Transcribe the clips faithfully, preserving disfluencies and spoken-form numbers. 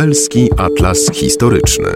Lubelski Atlas Historyczny.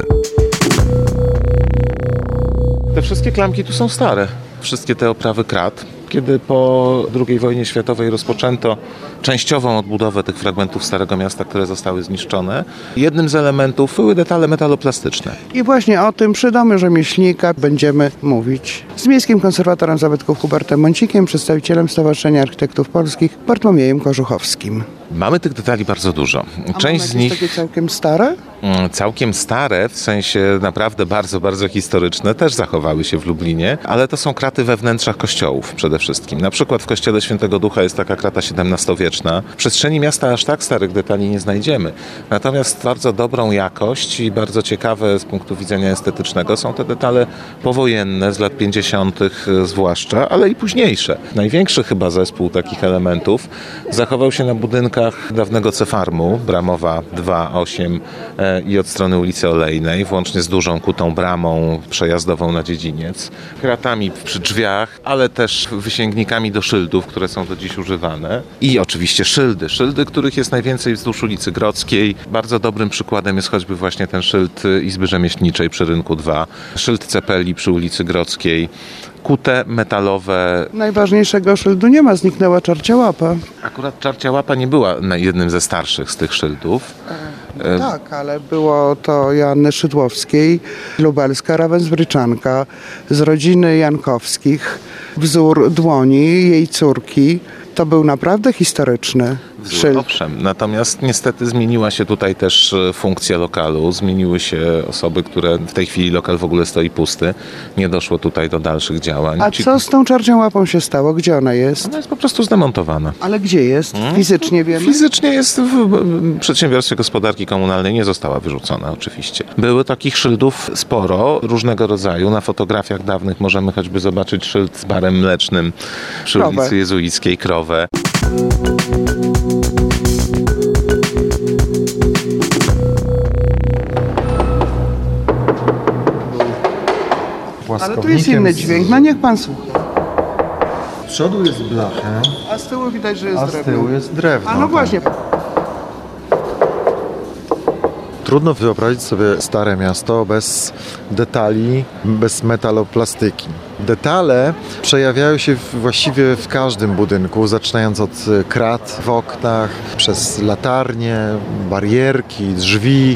Te wszystkie klamki tu są stare. Wszystkie te oprawy krat. Kiedy po drugiej wojnie światowej rozpoczęto częściową odbudowę tych fragmentów Starego Miasta, które zostały zniszczone, jednym z elementów były detale metaloplastyczne. I właśnie o tym przy Domu Rzemieślnika będziemy mówić z miejskim konserwatorem zabytków Hubertem Mącikiem, przedstawicielem Stowarzyszenia Architektów Polskich Bartłomiejem Korzuchowskim. Mamy tych detali bardzo dużo. A Część z nich takie całkiem stare? Całkiem stare, w sensie naprawdę bardzo, bardzo historyczne, też zachowały się w Lublinie, ale to są kraty we wnętrzach kościołów przede wszystkim. Na przykład w kościele Świętego Ducha jest taka krata siedemnastowieczna. W przestrzeni miasta aż tak starych detali nie znajdziemy. Natomiast bardzo dobrą jakość i bardzo ciekawe z punktu widzenia estetycznego są te detale powojenne z lat pięćdziesiątych zwłaszcza, ale i późniejsze. Największy chyba zespół takich elementów zachował się na budynkach dawnego Cefarmu, Bramowa dwa osiem i od strony ulicy Olejnej, włącznie z dużą kutą bramą przejazdową na dziedziniec, kratami przy drzwiach, ale też wysięgnikami do szyldów, które są do dziś używane. I oczywiście szyldy. Szyldy, których jest najwięcej wzdłuż ulicy Grodzkiej. Bardzo dobrym przykładem jest choćby właśnie ten szyld Izby Rzemieślniczej przy Rynku dwa, szyld Cepeli przy ulicy Grodzkiej. Kute, metalowe. Najważniejszego szyldu nie ma, zniknęła Czarcia Łapa. Akurat Czarcia Łapa nie była jednym ze starszych z tych szyldów. No tak, ale było to Joanny Szydłowskiej, lubelska rawensbryczanka z rodziny Jankowskich. Wzór dłoni jej córki. To był naprawdę historyczny Wzór, szyld. Owszem, natomiast niestety zmieniła się tutaj też funkcja lokalu, zmieniły się osoby, które w tej chwili lokal w ogóle stoi pusty, nie doszło tutaj do dalszych działań. A Ci... co z tą Czarcią Łapą się stało? Gdzie ona jest? Ona jest po prostu zdemontowana. Ale gdzie jest? Fizycznie wiemy? Fizycznie jest w przedsiębiorstwie gospodarki komunalnej, nie została wyrzucona oczywiście. Było takich szyldów sporo, różnego rodzaju. Na fotografiach dawnych możemy choćby zobaczyć szyld z barem mlecznym przy Krowę. ulicy Jezuickiej, krowę. Ale tu jest inny dźwięk, no niech pan słucha. Z przodu jest blacha, A z tyłu widać, że jest a z drewno. tyłu jest drewno. A no właśnie. Trudno wyobrazić sobie stare miasto bez detali, bez metaloplastyki. Detale przejawiają się właściwie w każdym budynku, zaczynając od krat w oknach, przez latarnie, barierki, drzwi,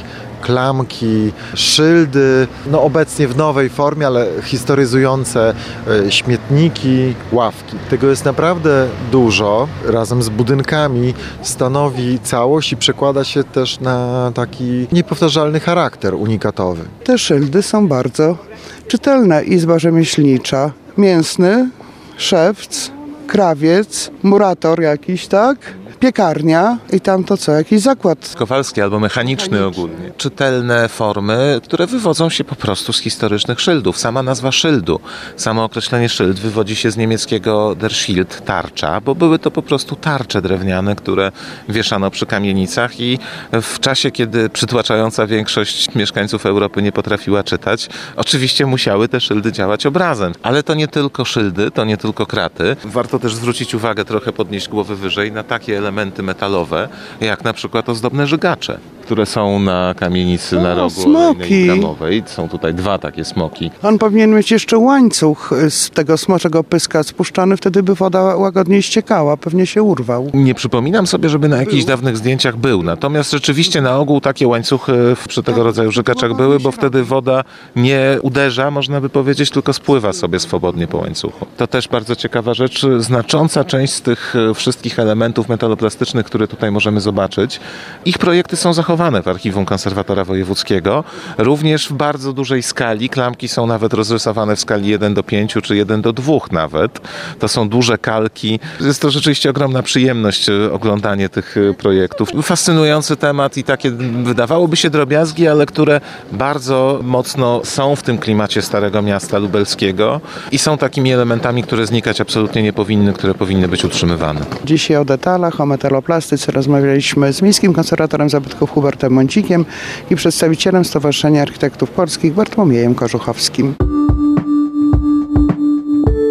klamki, szyldy, no obecnie w nowej formie, ale historyzujące śmietniki, ławki. Tego jest naprawdę dużo. Razem z budynkami stanowi całość i przekłada się też na taki niepowtarzalny charakter unikatowy. Te szyldy są bardzo czytelne. Izba Rzemieślnicza, mięsny, szewc, krawiec, murator jakiś, tak? Piekarnia i tam to co? Jakiś zakład. Kowalski albo mechaniczny, mechaniczny ogólnie. Czytelne formy, które wywodzą się po prostu z historycznych szyldów. Sama nazwa szyldu, samo określenie szyld wywodzi się z niemieckiego der Schild, tarcza, bo były to po prostu tarcze drewniane, które wieszano przy kamienicach i w czasie, kiedy przytłaczająca większość mieszkańców Europy nie potrafiła czytać, oczywiście musiały te szyldy działać obrazem. Ale to nie tylko szyldy, to nie tylko kraty. Warto też zwrócić uwagę, trochę podnieść głowę wyżej, na takie elementy elementy metalowe, jak na przykład ozdobne żygacze, które są na kamienicy o, na rogu Olejnej i Bramowej. Są tutaj dwa takie smoki. On powinien mieć jeszcze łańcuch z tego smoczego pyska spuszczony, wtedy by woda łagodniej ściekała, pewnie się urwał. Nie przypominam sobie, żeby na jakichś dawnych zdjęciach był, natomiast rzeczywiście na ogół takie łańcuchy przy tego rodzaju żygaczach były, bo wtedy woda nie uderza, można by powiedzieć, tylko spływa sobie swobodnie po łańcuchu. To też bardzo ciekawa rzecz. Znacząca część z tych wszystkich elementów metaloplastycznych, które tutaj możemy zobaczyć, ich projekty są zachowane w archiwum konserwatora wojewódzkiego, również w bardzo dużej skali. Klamki są nawet rozrysowane w skali jeden do pięciu czy jeden do dwóch nawet. To są duże kalki. Jest to rzeczywiście ogromna przyjemność oglądanie tych projektów. Fascynujący temat i takie wydawałoby się drobiazgi, ale które bardzo mocno są w tym klimacie Starego Miasta lubelskiego i są takimi elementami, które znikać absolutnie nie powinny, które powinny być utrzymywane. Dzisiaj o detalach, o metaloplastyce rozmawialiśmy z miejskim konserwatorem zabytków Hubertem Mącikiem i przedstawicielem Stowarzyszenia Architektów Polskich Bartłomiejem Korzuchowskim.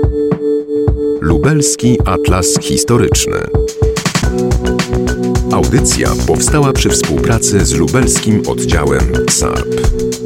Lubelski Atlas Historyczny. Audycja Audycja powstała przy współpracy z lubelskim oddziałem S A R P.